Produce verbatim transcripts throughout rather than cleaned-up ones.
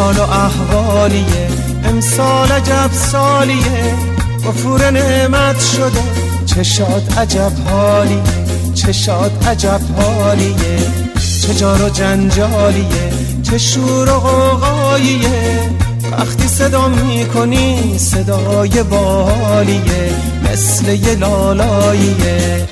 حال و احوالیه، امسال عجب سالیه، غفور نعمت شده، چشاد عجب حالیه، چشاد عجب حالیه، چه جار و جنجالیه، چه شور و غوغاییه، وقتی صدا میکنی صدای بالیه، مثل یه لالاییه.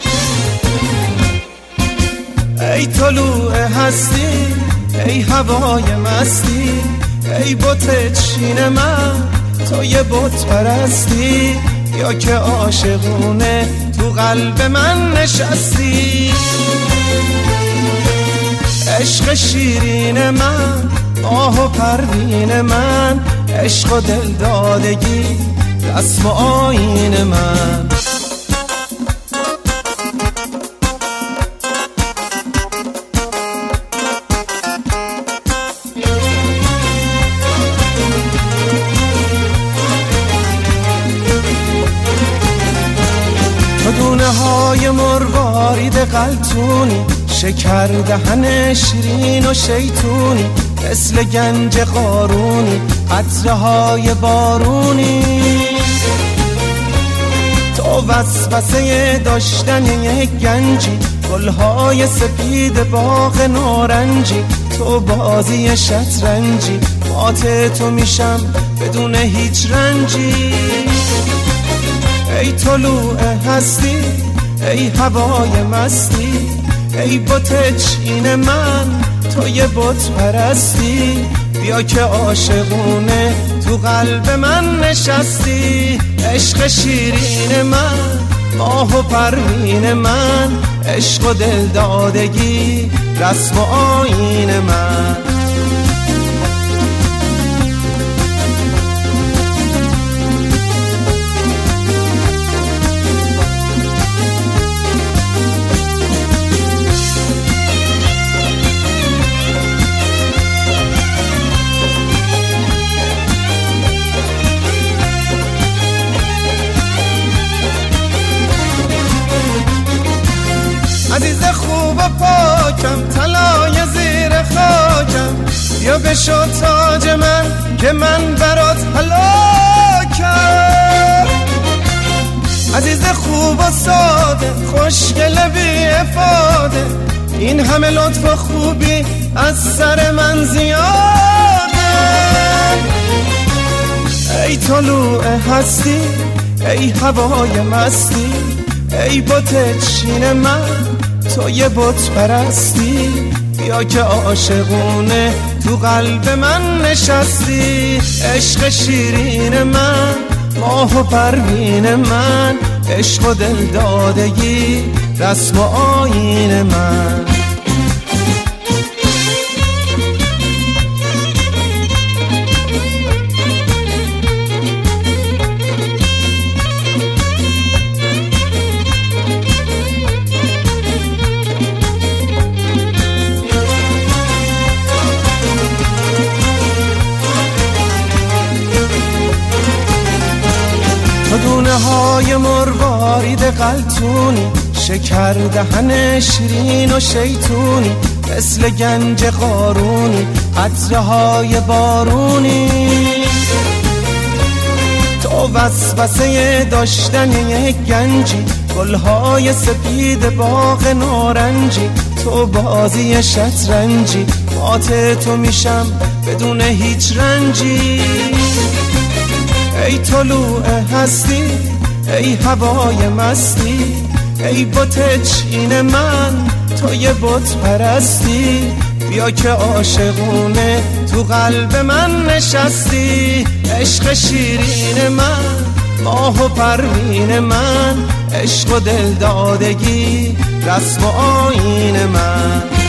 ای طلوع هستی، ای هوای مستی، ای بت چین من، تو یه بت پرستی، یا که عاشقونه تو قلب من نشستی. عشق شیرین من، آه و پروین من، عشق و دلدادگی رسم و آیین من. تو دونه های مروارید قلتونی، شکر دهن شیرین و شیطونی، مثل گنج قارونی، قطره های بارونی. تو وسوسه داشتن یک گنجی، گلهای سپید باغ نارنجی، تو بازی شطرنجی، مات تو میشم بدون هیچ رنجی. ای طلوع هستی، ای هوای مستی، ای بت چین من، تو یه بت پرستی، بیا که عاشقونه تو قلب من نشستی. عشق شیرین من، ماه و پروین من، عشق و دلدادگی رسم و آیین من. عزیز خوب و پاکم، طلای زیر خاکم، بیا بشو تاج من که من برات هلاکم. عزیز خوب و ساده، خوشگل بی افاده، این همه لطف و خوبی از سر من زیاده. ای طلوع هستی، ای هوای مستی، ای بت چین من، تو یه بت پرستی، بیا که عاشقونه تو قلب من نشستی. عشق شیرین من، ماه و پروین من، عشق و دلدادگی رسم و آیین من. دونه های مروارید قلتونی، شکر دهن شیرین و شیطونی، مثل گنج قارونی، قطره های بارونی. تو وسوسه داشتن یک گنجی، گلهای سپید باغ نارنجی، تو بازی شطرنجی، مات تو میشم بدون هیچ رنجی. ای طلوع هستی، ای هوای مستی، ای بت چین من، تو یه بت پرستی، بیا که عاشقونه تو قلب من نشستی. عشق شیرین من، ماه و پروین من، عشق و دلدادگی رسم و آیین من.